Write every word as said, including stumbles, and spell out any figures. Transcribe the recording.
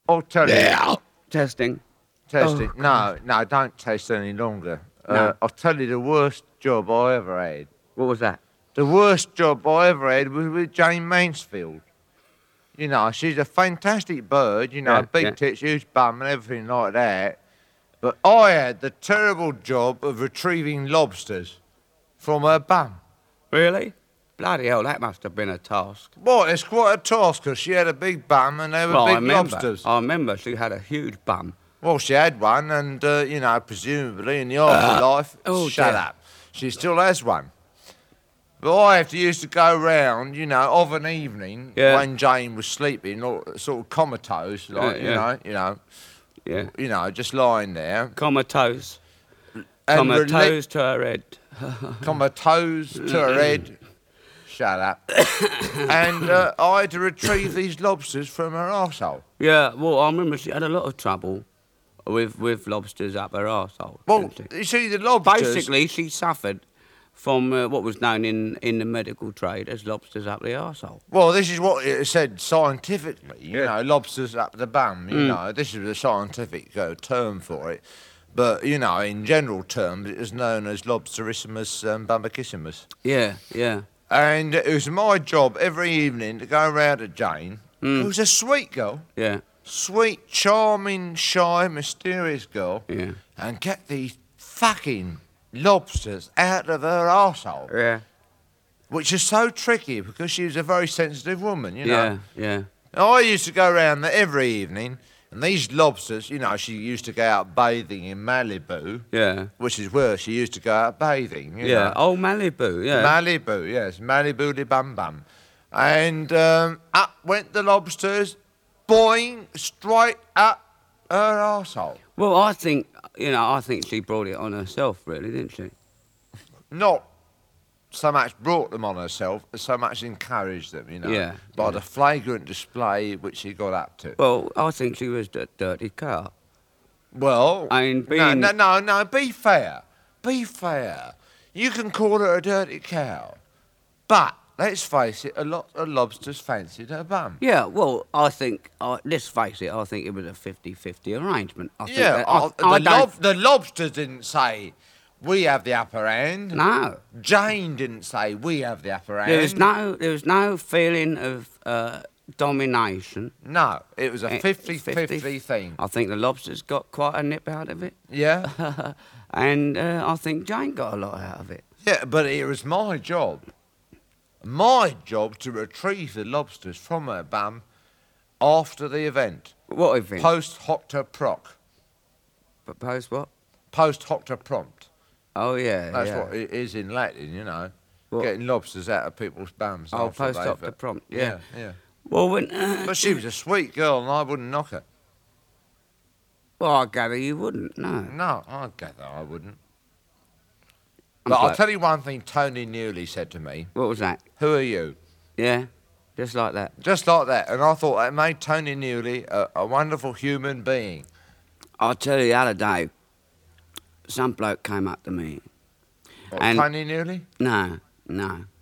I'll tell you. Testing. Test Oh, it. No, no, don't test any longer. Uh, No. I'll tell you the worst job I ever had. What was that? The worst job I ever had was with Jane Mansfield. You know, she's a fantastic bird, you know, Yeah, big yeah. tits, huge bum and everything like that. But I had the terrible job of retrieving lobsters from her bum. Really? Bloody hell, that must have been a task. Boy, it's quite a task because she had a big bum and they were Well, I big remember. lobsters. I remember she had a huge bum. Well, she had one, and, uh, you know, presumably in the afterlife, oh, shut dear. up, she still has one. But I have to used to go round, you know, of an evening Yeah. when Jane was sleeping, or sort of comatose, like, Yeah, you yeah. know, you know, Yeah. you know, just lying there. Comatose. And rela- Comatose to her head. comatose to her head. Shut up. And uh, I had to retrieve these lobsters from her arsehole. Yeah, well, I remember she had a lot of trouble with, with lobsters up her arsehole. Well, didn't she? you see, the lobsters... Basically, she suffered from uh, what was known in, in the medical trade as lobsters up the arsehole. Well, this is what it said scientifically. You Yeah. know, lobsters up the bum. You Mm. know, this is a scientific uh, term for it. But, you know, in general terms, it is known as Lobsterissimus um, bumbacissimus. Yeah, yeah. And it was my job every evening to go round to Jane, Mm. who was a sweet girl, Yeah, sweet, charming, shy, mysterious girl, yeah. and get these fucking lobsters out of her arsehole, Yeah, which is so tricky because she was a very sensitive woman, you know. yeah, yeah. I used to go round there every evening, and these lobsters, you know, she used to go out bathing in Malibu, Yeah, which is where she used to go out bathing, you yeah. know. Oh, Malibu, yeah. Malibu, yes, Malibu de Bum Bum. And um, up went the lobsters, boing, straight up her arsehole. Well, I think, you know, I think she brought it on herself, really, didn't she? Not so much brought them on herself, as so much encouraged them, you know, Yeah, by yeah. the flagrant display which she got up to. Well, I think she was a dirty car. Well, I mean, no, being- no, no, no, be fair. Be fair. You can call her a dirty cow. But, let's face it, a lot of lobsters fancied her bum. Yeah, well, I think, uh, let's face it, I think it was a fifty-fifty arrangement. I think Yeah, that- I, uh, I the, don't- lob- the lobsters didn't say, we have the upper hand. No. Jane didn't say, we have the upper hand. There was no, there was no feeling of uh, domination. No, it was a Eh, fifty-fifty thing. I think the lobsters got quite a nip out of it. Yeah? and uh, I think Jane got a lot out of it. Yeah, but it was my job. My job to retrieve the lobsters from her bum after the event. What event? Post hocta proc. But post what? Post hocta prompt. Oh, yeah, That's yeah. what it is in Latin, you know. What? Getting lobsters out of people's bums. Oh, after post they've- hocta prompt, yeah. Yeah, yeah. Well, when... Uh, But she was a sweet girl and I wouldn't knock her. well, I gather you wouldn't, no. No, I gather I wouldn't. I'm But I'll glad- tell you one thing Tony Newley said to me. What was that? Who are you? Yeah, just like that. Just like that. And I thought that made Tony Newley a, a wonderful human being. I'll tell you the other day, some bloke came up to me. What, And- Tony Newley? No, no.